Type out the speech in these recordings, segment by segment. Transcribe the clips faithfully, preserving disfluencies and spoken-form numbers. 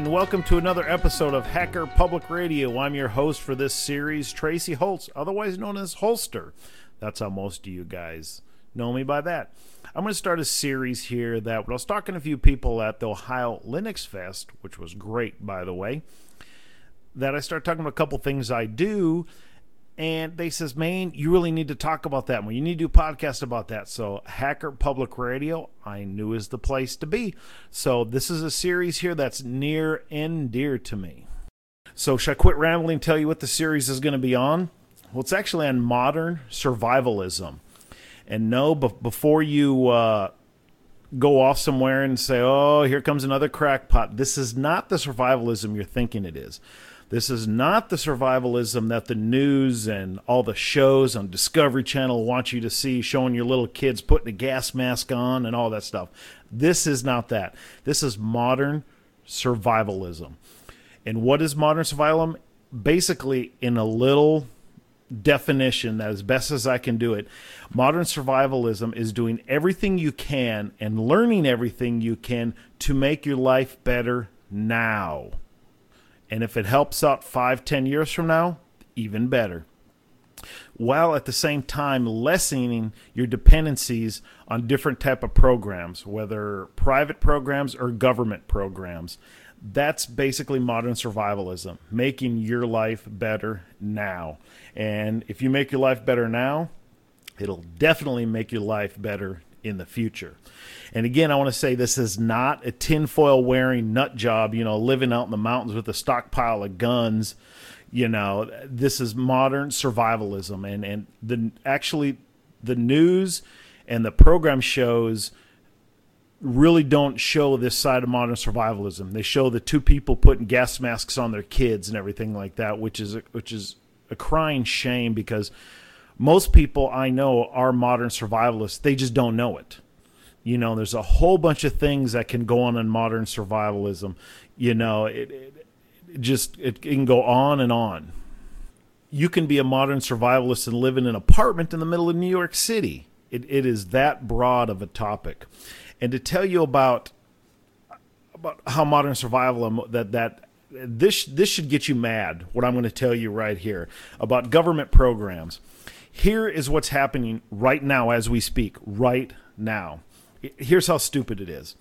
and welcome to another episode of Hacker Public Radio. I'm your host for this series, Tracy Holtz, otherwise known as Holster. That's how most of you guys know me by that. I'm going to start a series here that I was talking to a few people at the Ohio Linux Fest, which was great, by the way, that I started talking about a couple things I do, and they says, man, you really need to talk about that more. You need to do a podcast about that. So Hacker Public Radio, I knew is the place to be. So this is a series here that's near and dear to me. So should I quit rambling and tell you what the series is going to be on? Well, it's actually on modern survivalism. And no, b- before you uh, go off somewhere and say, oh, here comes another crackpot, this is not the survivalism you're thinking it is. This is not the survivalism that the news and all the shows on Discovery Channel want you to see, showing your little kids putting a gas mask on and all that stuff. This is not that. This is modern survivalism. And what is modern survivalism? Basically, in a little definition that as best as I can do it, modern survivalism is doing everything you can and learning everything you can to make your life better now. And if it helps out five, ten years from now, even better. While at the same time lessening your dependencies on different type of programs, whether private programs or government programs. That's basically modern survivalism, making your life better now. And if you make your life better now, it'll definitely make your life better in the future. And again, I want to say this is not a tinfoil wearing nut job, you know, living out in the mountains with a stockpile of guns. You know, this is modern survivalism. And, and the actually the news and the program shows really don't show this side of modern survivalism. They show the two people putting gas masks on their kids and everything like that, which is which is a crying shame because most people I know are modern survivalists. They just don't know it. You know, there's a whole bunch of things that can go on in modern survivalism. You know, it, it, it just it can go on and on. You can be a modern survivalist and live in an apartment in the middle of New York City. It, it is that broad of a topic. And to tell you about about how modern survivalism that that this this should get you mad. What I'm going to tell you right here about government programs. Here is what's happening right now as we speak. Right now. Here's how stupid it is.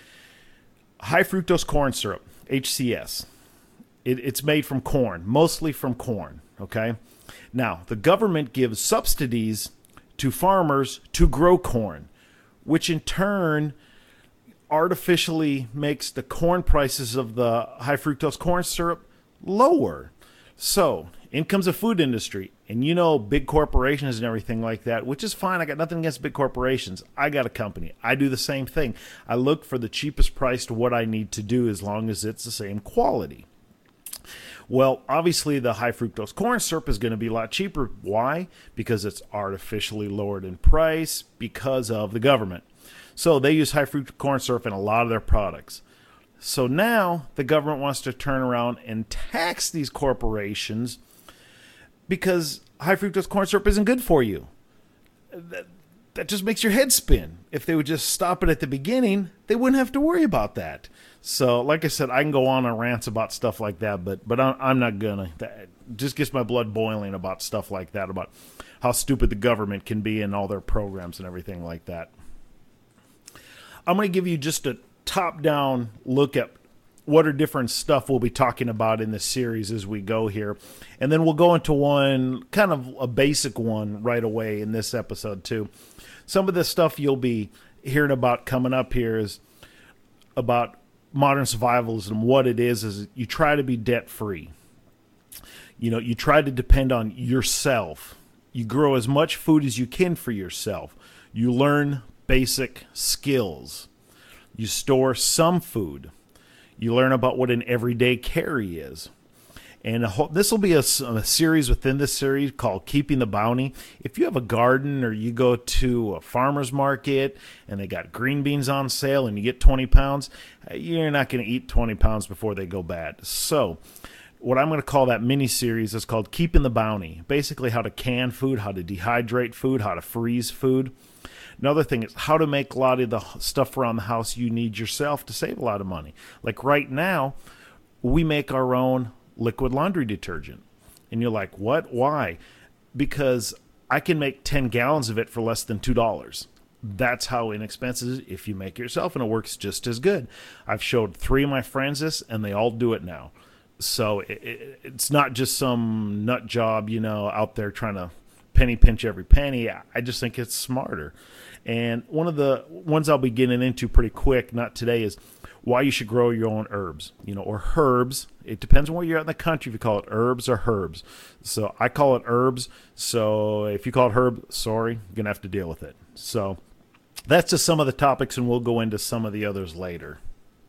High fructose corn syrup, H C S. It, it's made from corn, mostly from corn. Okay. Now the government gives subsidies to farmers to grow corn, which in turn artificially makes the corn prices of the high fructose corn syrup lower. So in comes the food industry, and you know, big corporations and everything like that, which is fine. I got nothing against big corporations. I got a company. I do the same thing. I look for the cheapest price to what I need to do as long as it's the same quality. Well, obviously, the high fructose corn syrup is going to be a lot cheaper. Why? Because it's artificially lowered in price because of the government. So they use high fructose corn syrup in a lot of their products. So now the government wants to turn around and tax these corporations because high fructose corn syrup isn't good for you. That, that just makes your head spin. If they would just stop it at the beginning, they wouldn't have to worry about that. So, like I said, I can go on and rant about stuff like that, but but I'm not gonna. That just gets my blood boiling about stuff like that, about how stupid the government can be in all their programs and everything like that. I'm going to give you just a top-down look at what are different stuff we'll be talking about in this series as we go here. And then we'll go into one, kind of a basic one right away in this episode too. Some of the stuff you'll be hearing about coming up here is about modern survivalism. What it is, is you try to be debt-free. You know, you try to depend on yourself. You grow as much food as you can for yourself. You learn basic skills. You store some food. You learn about what an everyday carry is. And this will be a, a series within this series called Keeping the Bounty. If you have a garden or you go to a farmer's market and they got green beans on sale and you get twenty pounds, you're not going to eat twenty pounds before they go bad. So what I'm going to call that mini-series is called Keeping the Bounty. Basically how to can food, how to dehydrate food, how to freeze food. Another thing is how to make a lot of the stuff around the house you need yourself to save a lot of money. Like right now, we make our own liquid laundry detergent. And you're like, what? Why? Because I can make ten gallons of it for less than two dollars. That's how inexpensive it is if you make it yourself, and it works just as good. I've showed three of my friends this, and they all do it now. So it, it, it's not just some nut job, you know, out there trying to penny pinch every penny. I just think it's smarter. And one of the ones I'll be getting into pretty quick, not today, is why you should grow your own herbs, you know, or herbs. It depends on where you're at in the country if you call it herbs or herbs. So I call it herbs. So if you call it herb, sorry, you're going to have to deal with it. So that's just some of the topics, and we'll go into some of the others later.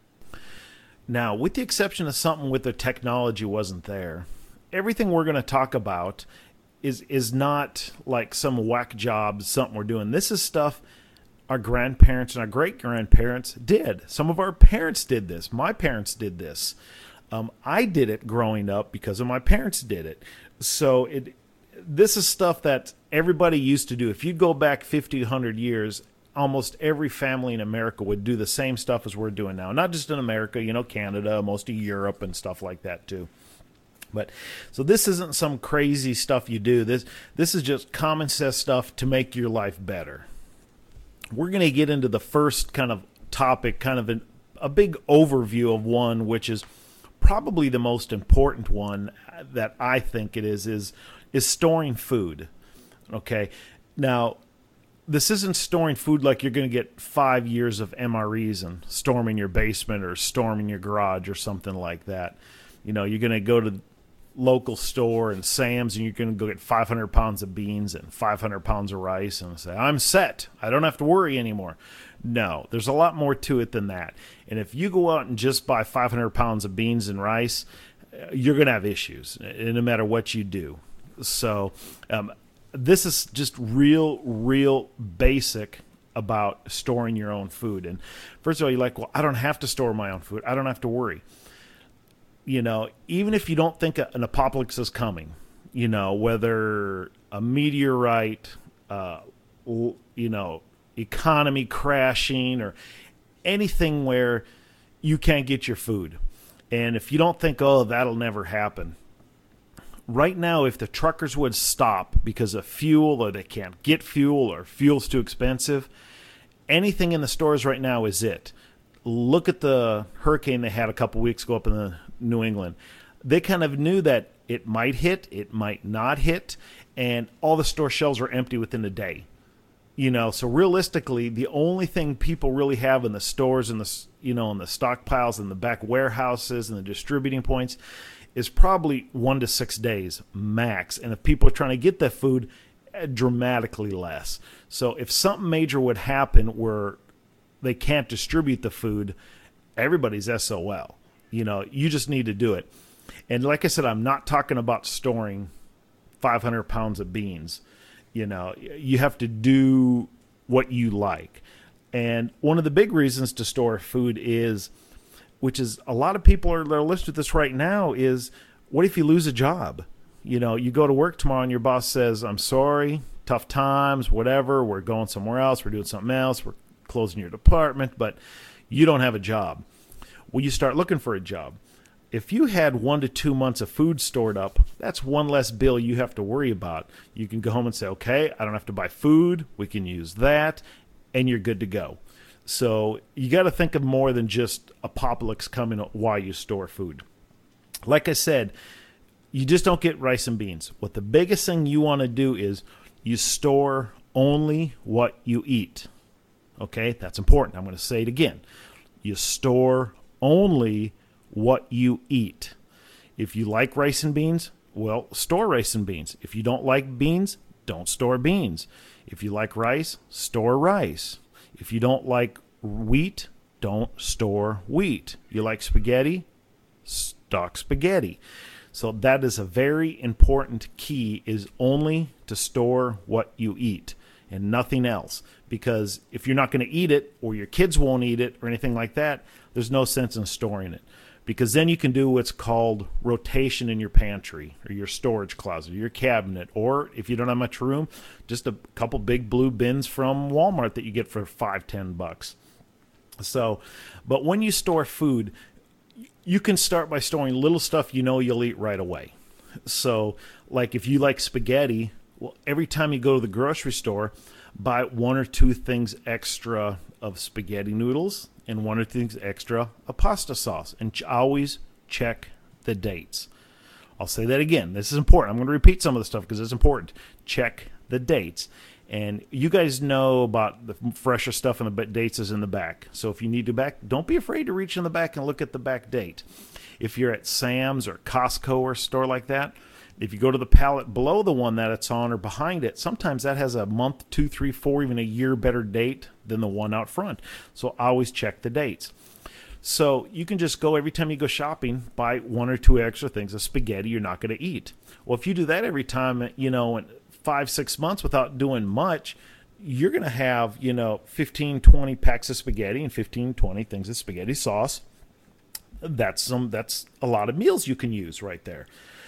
Now, with the exception of something with the technology wasn't there, everything we're going to talk about is is not like some whack job, something we're doing. This is stuff our grandparents and our great-grandparents did. Some of our parents did this. My parents did this. Um, I did it growing up because of my parents did it. So it this is stuff that everybody used to do. If you go back fifty, one hundred years, almost every family in America would do the same stuff as we're doing now. Not just in America, you know, Canada, most of Europe and stuff like that too. But so this isn't some crazy stuff you do. This this is just common sense stuff to make your life better. We're going to get into the first kind of topic, kind of an, a big overview of one, which is probably the most important one that I think it is, is, is storing food. Okay. Now, this isn't storing food like you're going to get five years of M R Es and storming your basement or storming your garage or something like that. You know, you're going to go to the local store and Sam's and you're going to go get five hundred pounds of beans and five hundred pounds of rice and say, I'm set. I don't have to worry anymore. No, there's a lot more to it than that. And if you go out and just buy five hundred pounds of beans and rice, you're going to have issues no matter what you do. So, um, this is just real, real basic about storing your own food. And first of all, you're like, well, I don't have to store my own food. I don't have to worry. You know, even if you don't think an apocalypse is coming, you know, whether a meteorite, uh, you know, economy crashing or anything where you can't get your food. And if you don't think, oh, that'll never happen. Right now, if the truckers would stop because of fuel or they can't get fuel or fuel's too expensive, anything in the stores right now is it. Look at the hurricane they had a couple weeks ago up in the New England. They kind of knew that it might hit, it might not hit, and all the store shelves were empty within a day. You know, so realistically, the only thing people really have in the stores and the, you know, in the stockpiles and the back warehouses and the distributing points is probably one to six days max. And if people are trying to get that food, dramatically less. So if something major would happen where they can't distribute the food, everybody's S O L. You know, you just need to do it. And like I said, I'm not talking about storing five hundred pounds of beans. You know, you have to do what you like. And one of the big reasons to store food is, which is a lot of people are, are listening to this right now, is what if you lose a job? You know, you go to work tomorrow and your boss says, I'm sorry, tough times, whatever, we're going somewhere else, we're doing something else, we're closing your department, but you don't have a job. Well, you start looking for a job. If you had one to two months of food stored up, that's one less bill you have to worry about. You can go home and say, okay, I don't have to buy food, we can use that, and you're good to go. So you got to think of more than just apocalypse coming while you store food. Like I said, you just don't get rice and beans. What the biggest thing you want to do is you store only what you eat. Okay, that's important. I'm going to say it again. You store only what you eat. If you like rice and beans, well, store rice and beans. If you don't like beans, don't store beans. If you like rice, store rice. If you don't like wheat, don't store wheat. You like spaghetti, stock spaghetti. So that is a very important key, is only to store what you eat and nothing else. Because if you're not going to eat it, or your kids won't eat it or anything like that, there's no sense in storing it. Because then you can do what's called rotation in your pantry or your storage closet or your cabinet. Or if you don't have much room, just a couple big blue bins from Walmart that you get for five, ten bucks. So, but when you store food, You can start by storing little stuff you know you'll eat right away. So, like if you like spaghetti, well, every time you go to the grocery store, buy one or two things extra of spaghetti noodles and one or two things extra of pasta sauce. And ch- always check the dates. I'll say that again. This is important. I'm going to repeat some of the stuff because it's important. Check the dates. And you guys know about the fresher stuff, and the dates is in the back. So if you need to back, don't be afraid to reach in the back and look at the back date. If you're at Sam's or Costco or a store like that, if you go to the pallet below the one that it's on or behind it, sometimes that has a month, two, three, four, even a year better date than the one out front. So always check the dates. So you can just go every time you go shopping, buy one or two extra things of spaghetti you're not going to eat. Well, if you do that every time, you know, five, six months without doing much, you're going to have, you know, fifteen, twenty packs of spaghetti and fifteen, twenty things of spaghetti sauce. That's some, that's a lot of meals you can use right there.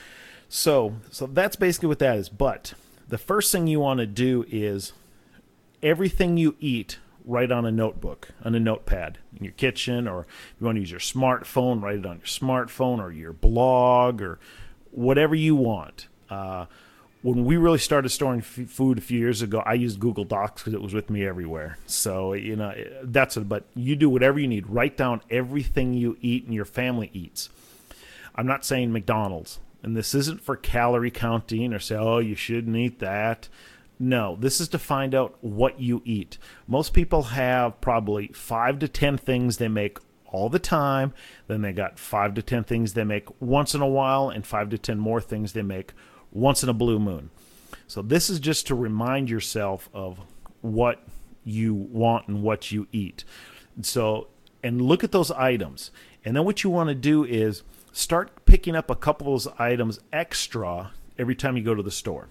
So, so that's basically what that is. But the first thing you want to do is everything you eat, write on a notebook, on a notepad in your kitchen, or if you want to use your smartphone, write it on your smartphone or your blog or whatever you want. Uh, When we really started storing f- food a few years ago, I used Google Docs because it was with me everywhere. So, you know, that's it. But you do whatever you need. Write down everything you eat and your family eats. I'm not saying McDonald's. And this isn't for calorie counting or say, oh, you shouldn't eat that. No, this is to find out what you eat. Most people have probably five to ten things they make all the time. Then they got five to ten things they make once in a while, and five to ten more things they make once in a blue moon. So this is just to remind yourself of what you want and what you eat. So, and look at those items. And then what you want to do is start picking up a couple of those items extra every time you go to the store.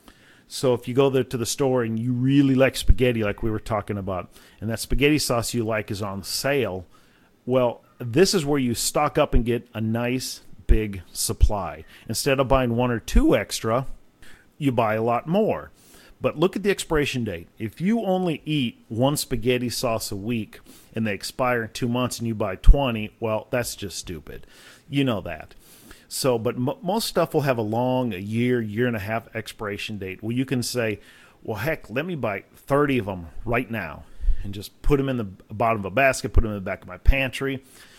So if you go there to the store and you really like spaghetti like we were talking about, and that spaghetti sauce you like is on sale, well, this is where you stock up and get a nice big supply. Instead of buying one or two extra, you buy a lot more. But look at the expiration date. If you only eat one spaghetti sauce a week and they expire in two months and you buy twenty, well, that's just stupid. You know that. So, but m- most stuff will have a long, a year, year and a half expiration date. Well, you can say, well, heck, let me buy thirty of them right now and just put them in the bottom of a basket, put them in the back of my pantry,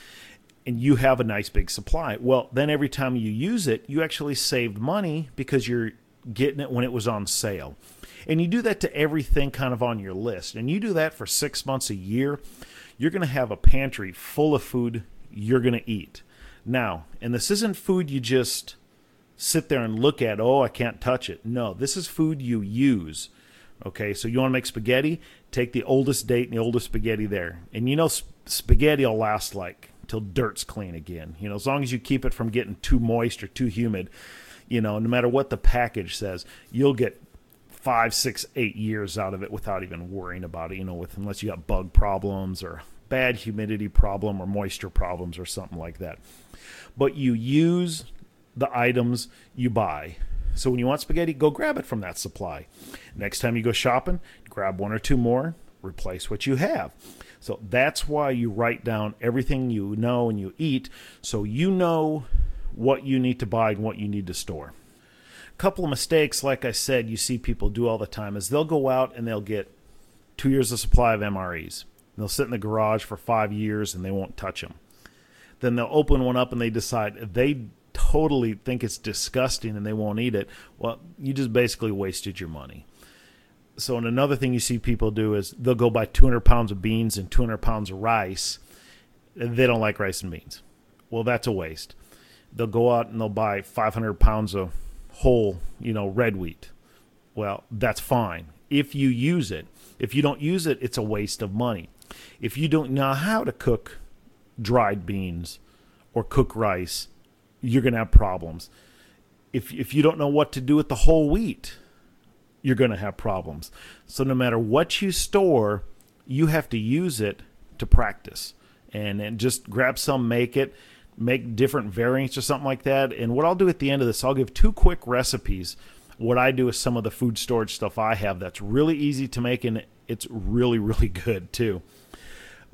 and you have a nice big supply. Well, then every time you use it, you actually saved money because you're getting it when it was on sale. And you do that to everything kind of on your list. And you do that for six months, a year, you're going to have a pantry full of food you're going to eat. Now, and this isn't food you just sit there and look at, oh, I can't touch it. No, this is food you use. Okay, so you want to make spaghetti? Take the oldest date and the oldest spaghetti there. And you know sp- spaghetti will last like till dirt's clean again. You know, as long as you keep it from getting too moist or too humid, you know, no matter what the package says, you'll get five, six, eight years out of it without even worrying about it, you know, with unless you got bug problems or bad humidity problem or moisture problems or something like that. But you use the items you buy. So when you want spaghetti, go grab it from that supply. Next time you go shopping, grab one or two more, replace what you have. So that's why you write down everything you know and you eat, so you know what you need to buy and what you need to store. A couple of mistakes, like I said, you see people do all the time is they'll go out and they'll get two years of supply of M R Es. They'll sit in the garage for five years and they won't touch them. Then they'll open one up and they decide they totally think it's disgusting and they won't eat it. Well, you just basically wasted your money. So, and another thing you see people do is they'll go buy two hundred pounds of beans and two hundred pounds of rice. They don't like rice and beans. Well, that's a waste. They'll go out and they'll buy five hundred pounds of whole, you know, red wheat. Well, that's fine if you use it. If you don't use it, it's a waste of money. If you don't know how to cook dried beans or cook rice, you're going to have problems. If if you don't know what to do with the whole wheat, you're going to have problems. So no matter what you store, you have to use it to practice. And, and just grab some, make it, make different variants or something like that. And what I'll do at the end of this, I'll give two quick recipes. What I do is some of the food storage stuff I have that's really easy to make, and it's really, really good too.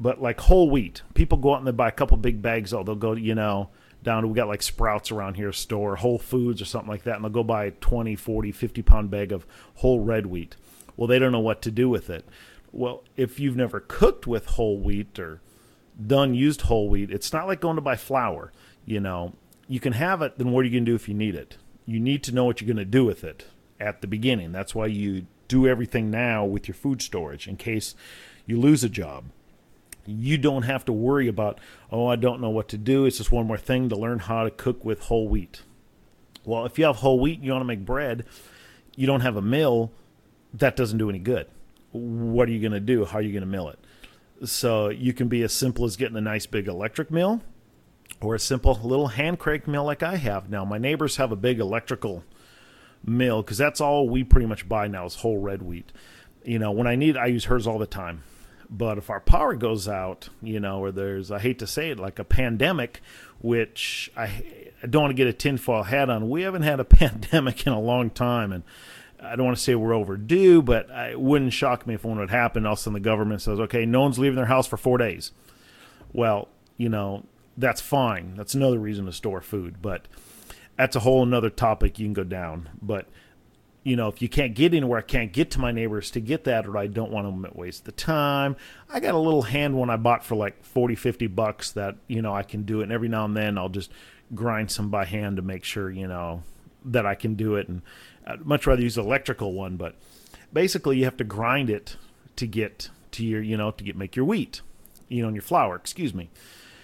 But like whole wheat, people go out and they buy a couple big bags. Oh, they'll go, you know, down to, we got like Sprouts around here, store, Whole Foods or something like that, and they'll go buy a twenty, forty, fifty pound bag of whole red wheat. Well, they don't know what to do with it. Well, if you've never cooked with whole wheat or done used whole wheat, it's not like going to buy flour. You know, you can have it, then what are you going to do if you need it? You need to know what you're going to do with it at the beginning. That's why you do everything now with your food storage in case you lose a job. You don't have to worry about, oh, I don't know what to do. It's just one more thing to learn how to cook with whole wheat. Well, if you have whole wheat and you want to make bread, you don't have a mill, that doesn't do any good. What are you going to do? How are you going to mill it? So you can be as simple as getting a nice big electric mill or a simple little hand crank mill like I have. Now, my neighbors have a big electrical mill because that's all we pretty much buy now is whole red wheat. You know, when I need it, I use hers all the time. But if our power goes out, you know, or there's, I hate to say it, like a pandemic, which I, I don't want to get a tinfoil hat on. We haven't had a pandemic in a long time, and I don't want to say we're overdue, but it wouldn't shock me if one would happen. All of a sudden the government says, okay, no one's leaving their house for four days. Well, you know, that's fine. That's another reason to store food, but that's a whole another topic you can go down. But you know, if you can't get anywhere, I can't get to my neighbors to get that, or I don't want to waste the time. I got a little hand one I bought for like forty, fifty bucks that, you know, I can do it. And every now and then I'll just grind some by hand to make sure, you know, that I can do it. And I'd much rather use an electrical one, but basically you have to grind it to get to your, you know, to get, make your wheat, you know, and your flour, excuse me.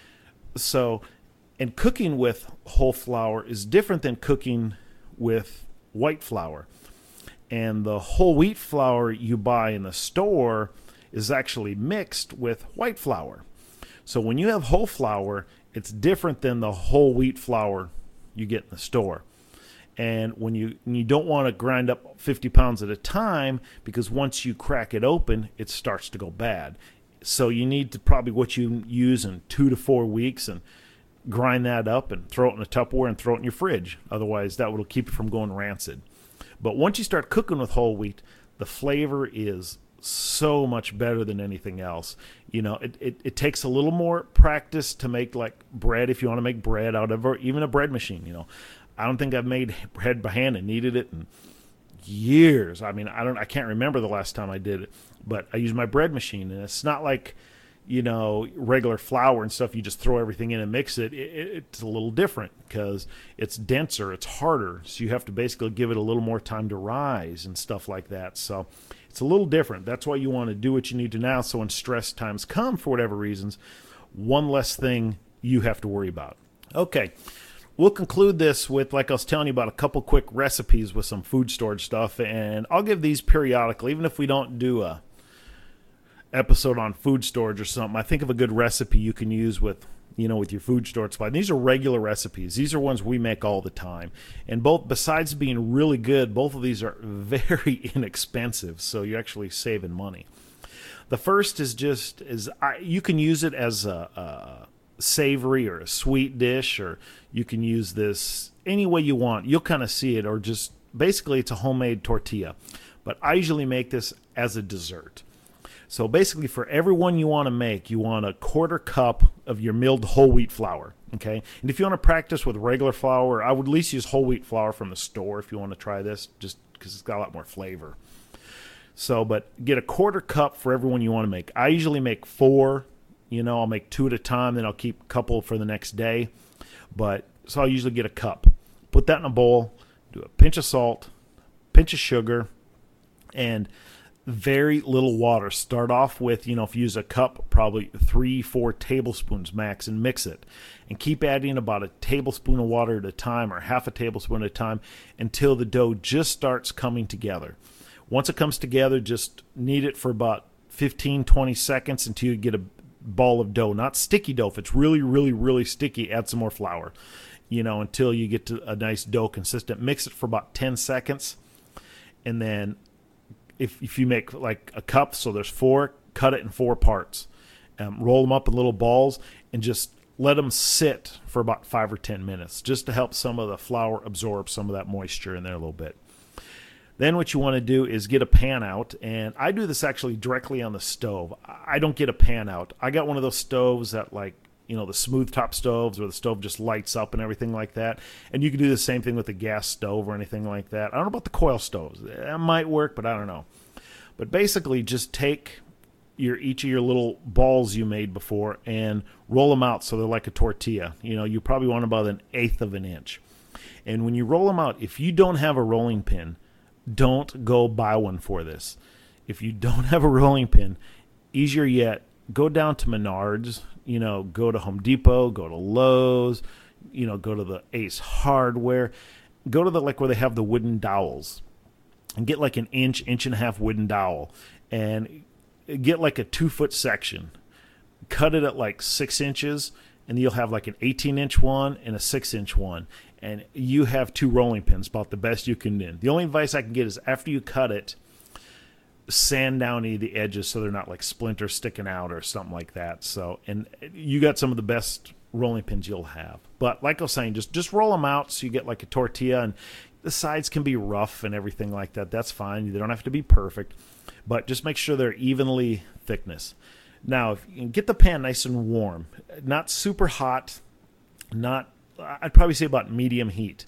So, and cooking with whole flour is different than cooking with white flour. And the whole wheat flour you buy in the store is actually mixed with white flour. So when you have whole flour, it's different than the whole wheat flour you get in the store. And when you when you don't want to grind up fifty pounds at a time, because once you crack it open, it starts to go bad. So you need to probably what you use in two to four weeks and grind that up and throw it in a Tupperware and throw it in your fridge. Otherwise, that will keep it from going rancid. But once you start cooking with whole wheat, the flavor is so much better than anything else. You know, it, it, it takes a little more practice to make like bread if you want to make bread out of even a bread machine. You know, I don't think I've made bread by hand and kneaded it in years. I mean, I don't, I can't remember the last time I did it, but I use my bread machine, and it's not like, you know, regular flour and stuff. You just throw everything in and mix it. it, it it's a little different because it's denser, it's harder. So you have to basically give it a little more time to rise and stuff like that. So it's a little different. That's why you want to do what you need to now. So when stress times come for whatever reasons, one less thing you have to worry about. Okay. We'll conclude this with, like I was telling you about, a couple quick recipes with some food storage stuff. And I'll give these periodically, even if we don't do a episode on food storage or something. I think of a good recipe you can use with, you know, with your food storage supply. And these are regular recipes. These are ones we make all the time. And both, besides being really good, both of these are very inexpensive. So you're actually saving money. The first is just, is I, you can use it as a, a savory or a sweet dish, or you can use this any way you want. You'll kind of see it, or just, basically it's a homemade tortilla. But I usually make this as a dessert. So basically, for every one you want to make, you want a quarter cup of your milled whole wheat flour, okay? And if you want to practice with regular flour, I would at least use whole wheat flour from the store if you want to try this, just because it's got a lot more flavor. So, but get a quarter cup for every one you want to make. I usually make four. You know, I'll make two at a time, then I'll keep a couple for the next day. But so I'll usually get a cup. Put that in a bowl, do a pinch of salt, pinch of sugar, and very little water. Start off with, you know, if you use a cup, probably three, four tablespoons max, and mix it. And keep adding about a tablespoon of water at a time, or half a tablespoon at a time, until the dough just starts coming together. Once it comes together, just knead it for about fifteen, twenty seconds until you get a ball of dough. Not sticky dough. If it's really, really, really sticky, add some more flour. You know, until you get to a nice dough consistent. Mix it for about ten seconds, and then If if you make like a cup, so there's four, cut it in four parts. Um, roll them up in little balls and just let them sit for about five or ten minutes just to help some of the flour absorb some of that moisture in there a little bit. Then what you want to do is get a pan out, and I do this actually directly on the stove. I don't get a pan out. I got one of those stoves that, like, you know, the smooth top stoves where the stove just lights up and everything like that. And you can do the same thing with a gas stove or anything like that. I don't know about the coil stoves. That might work, but I don't know. But basically just take your each of your little balls you made before and roll them out so they're like a tortilla. You know, you probably want about an eighth of an inch. And when you roll them out, if you don't have a rolling pin, don't go buy one for this. If you don't have a rolling pin, easier yet, go down to Menards, you know, go to Home Depot, go to Lowe's, you know, go to the Ace Hardware, go to the, like, where they have the wooden dowels, and get like an inch, inch and a half wooden dowel, and get like a two foot section, cut it at like six inches, and you'll have like an eighteen inch one and a six inch one. And you have two rolling pins, about the best you can do. The only advice I can get is after you cut it, sand down any of the edges so they're not like splinters sticking out or something like that. So, and you got some of the best rolling pins you'll have. But like I was saying, just, just roll them out so you get like a tortilla, and the sides can be rough and everything like that. That's fine. They don't have to be perfect, but just make sure they're evenly thickness. Now, if you can get the pan nice and warm, not super hot, not, I'd probably say about medium heat.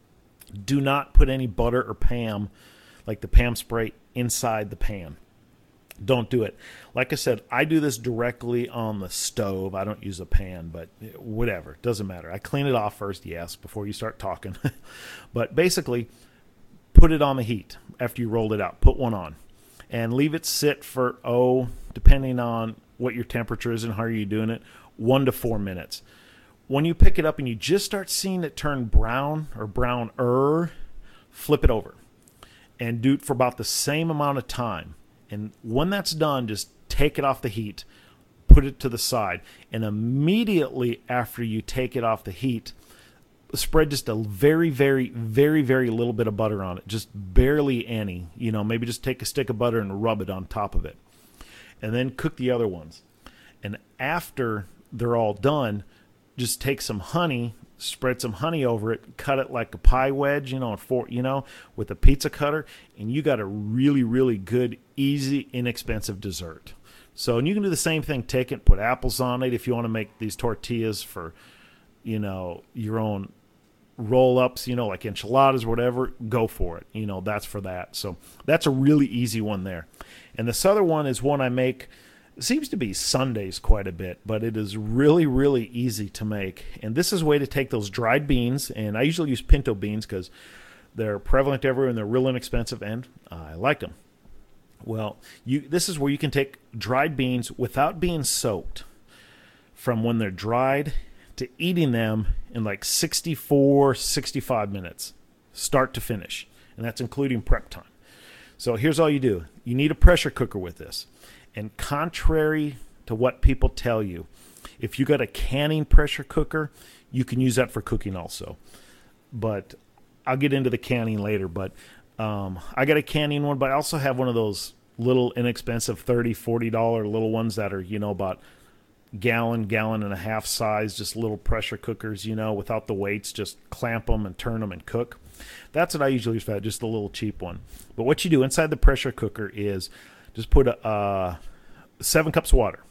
Do not put any butter or Pam, like the Pam spray, inside the pan. Don't do it. Like I said, I do this directly on the stove. I don't use a pan, but whatever. It doesn't matter. I clean it off first, yes, before you start talking. But basically, put it on the heat after you rolled it out. Put one on. And leave it sit for, oh, depending on what your temperature is and how you're doing it, one to four minutes. When you pick it up and you just start seeing it turn brown or browner, flip it over and do it for about the same amount of time. And when that's done, just take it off the heat, put it to the side, and immediately after you take it off the heat, spread just a very, very, very, very little bit of butter on it, just barely any. You know, maybe just take a stick of butter and rub it on top of it. And then cook the other ones. And after they're all done, just take some honey, spread some honey over it, cut it like a pie wedge, you know, a fork, you know, with a pizza cutter, and you got a really, really good, easy, inexpensive dessert. So, and you can do the same thing. Take it, put apples on it if you want to make these tortillas for, you know, your own roll-ups, you know, like enchiladas or whatever. Go for it. You know, that's for that. So that's a really easy one there. And this other one is one I make. It seems to be Sundays quite a bit, but it is really, really easy to make. And this is a way to take those dried beans, and I usually use pinto beans because they're prevalent everywhere and they're real inexpensive, and I like them. Well, you this is where you can take dried beans without being soaked, from when they're dried to eating them in like sixty-four, sixty-five minutes, start to finish. And that's including prep time. So here's all you do. You need a pressure cooker with this. And contrary to what people tell you, if you got a canning pressure cooker, you can use that for cooking also. But I'll get into the canning later. But um, I got a canning one, but I also have one of those little inexpensive thirty dollars, forty dollars little ones that are, you know, about gallon, gallon and a half size, just little pressure cookers, you know, without the weights, just clamp them and turn them and cook. That's what I usually use for that, just a little cheap one. But what you do inside the pressure cooker is just put a, uh, seven cups of water,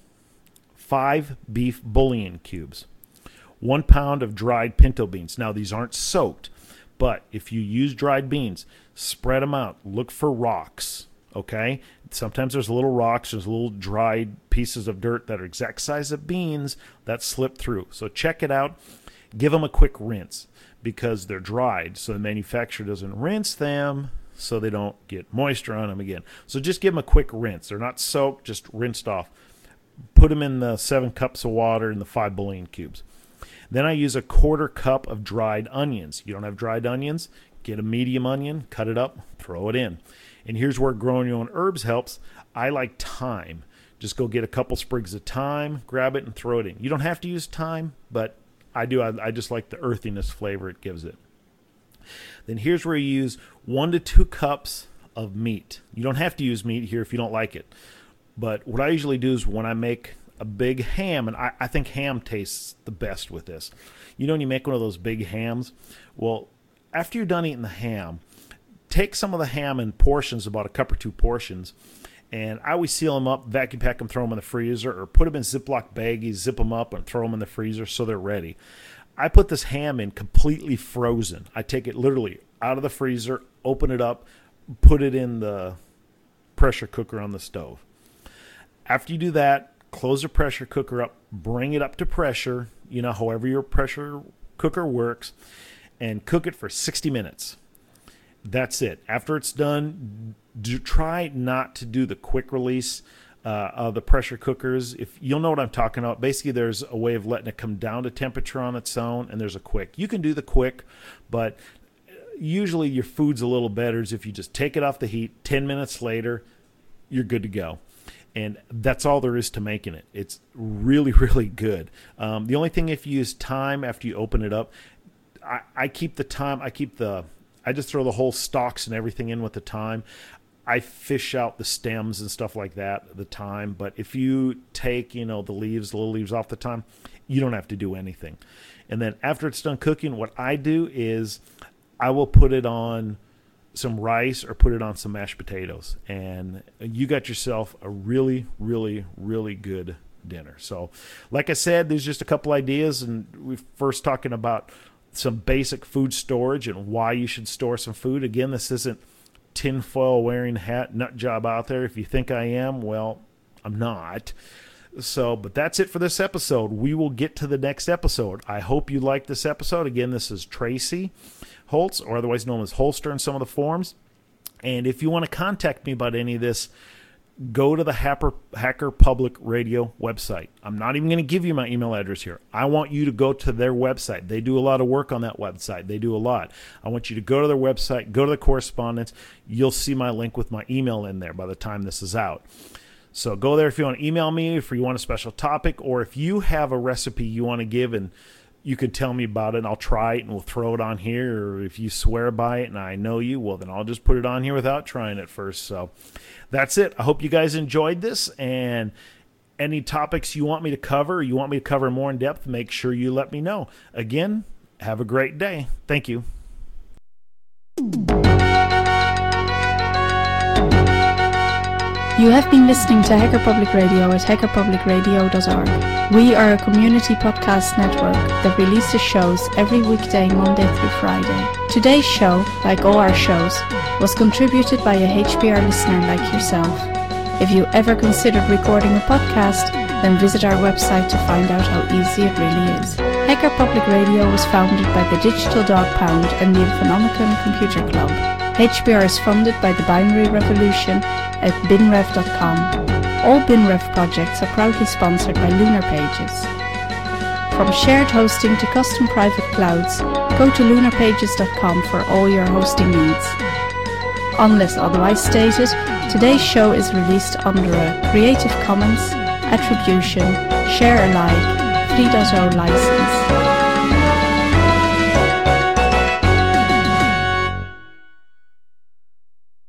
five beef bouillon cubes, one pound of dried pinto beans. Now, these aren't soaked, but if you use dried beans, spread them out. Look for rocks, okay? Sometimes there's little rocks, there's little dried pieces of dirt that are exact size of beans that slip through. So check it out. Give them a quick rinse because they're dried, so the manufacturer doesn't rinse them so they don't get moisture on them again. So just give them a quick rinse. They're not soaked, just rinsed off. Put them in the seven cups of water and the five bouillon cubes. Then I use a quarter cup of dried onions. You don't have dried onions? Get a medium onion, cut it up, throw it in. And here's where growing your own herbs helps. I like thyme. Just go get a couple sprigs of thyme, grab it, and throw it in. You don't have to use thyme, but I do. I, I just like the earthiness flavor it gives it. Then here's where you use one to two cups of meat. You don't have to use meat here if you don't like it. But what I usually do is when I make a big ham, and I, I think ham tastes the best with this. You know when you make one of those big hams? Well, after you're done eating the ham, take some of the ham in portions, about a cup or two portions, and I always seal them up, vacuum pack them, throw them in the freezer, or put them in Ziploc baggies, zip them up, and throw them in the freezer so they're ready. I put this ham in completely frozen. I take it literally out of the freezer, open it up, put it in the pressure cooker on the stove. After you do that, close the pressure cooker up, bring it up to pressure, you know, however your pressure cooker works, and cook it for sixty minutes. That's it. After it's done, do, try not to do the quick release uh, of the pressure cookers. If you'll know what I'm talking about. Basically, there's a way of letting it come down to temperature on its own, and there's a quick. You can do the quick, but usually your food's a little better is if you just take it off the heat. ten minutes later, you're good to go. And that's all there is to making it. It's really, really good. Um, the only thing, if you use thyme after you open it up, I, I keep the thyme, I keep the, I just throw the whole stalks and everything in with the thyme. I fish out the stems and stuff like that, the thyme. But if you take, you know, the leaves, the little leaves off the thyme, you don't have to do anything. And then after it's done cooking, what I do is I will put it on some rice or put it on some mashed potatoes. And you got yourself a really, really, really good dinner. So like I said, there's just a couple ideas. And we're first talking about some basic food storage and why you should store some food. Again, this isn't tinfoil wearing hat nut job out there. If you think I am, well, I'm not. So, but that's it for this episode. We will get to the next episode. I hope you liked this episode. Again, this is Tracy Holtz, or otherwise known as Holster in some of the forums. And if you want to contact me about any of this, go to the Hacker, Hacker Public Radio website. I'm not even going to give you my email address here. I want you to go to their website. They do a lot of work on that website. They do a lot. I want you to go to their website, go to the correspondence. You'll see my link with my email in there by the time this is out. So go there if you want to email me, if you want a special topic, or if you have a recipe you want to give and you can tell me about it, and I'll try it and we'll throw it on here. Or if you swear by it and I know you, well, then I'll just put it on here without trying it first. So that's it. I hope you guys enjoyed this, and any topics you want me to cover, or you want me to cover more in depth, make sure you let me know. Again, have a great day. Thank you. You have been listening to Hacker Public Radio at hacker public radio dot org. We are a community podcast network that releases shows every weekday, Monday through Friday. Today's show, like all our shows, was contributed by a H P R listener like yourself. If you ever considered recording a podcast, then visit our website to find out how easy it really is. Hacker Public Radio was founded by the Digital Dog Pound and the Infonomicon Computer Club. H P R is funded by the Binary Revolution at binrev dot com. All BinRev projects are proudly sponsored by Lunar Pages. From shared hosting to custom private clouds, go to lunar pages dot com for all your hosting needs. Unless otherwise stated, today's show is released under a Creative Commons Attribution Share Alike three point oh license.